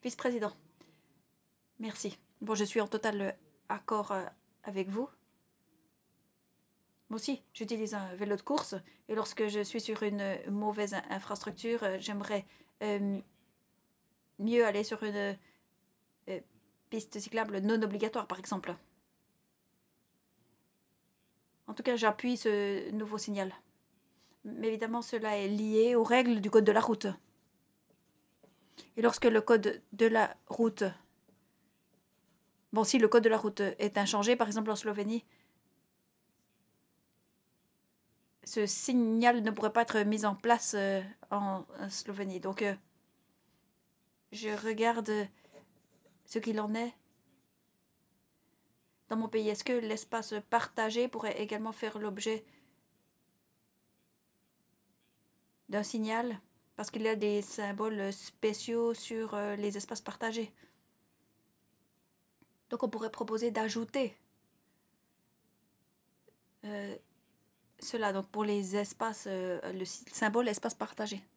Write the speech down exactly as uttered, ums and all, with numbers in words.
Vice-président, merci. Bon, je suis en total euh, accord euh, avec vous. Moi aussi, j'utilise un vélo de course et lorsque je suis sur une euh, mauvaise in- infrastructure, euh, j'aimerais euh, mieux aller sur une euh, piste cyclable non obligatoire, par exemple. En tout cas, j'appuie ce nouveau signal. Mais évidemment, cela est lié aux règles du code de la route. Et lorsque le code de la route... Bon, si le code de la route est inchangé, par exemple en Slovénie, ce signal ne pourrait pas être mis en place euh, en, en Slovénie. Donc, euh, je regarde ce qu'il en est dans mon pays. Est-ce que l'espace partagé pourrait également faire l'objet d'un signal? Parce qu'il y a des symboles spéciaux sur euh, les espaces partagés. Donc, on pourrait proposer d'ajouter euh, cela. Donc, pour les espaces, euh, le symbole espace partagé.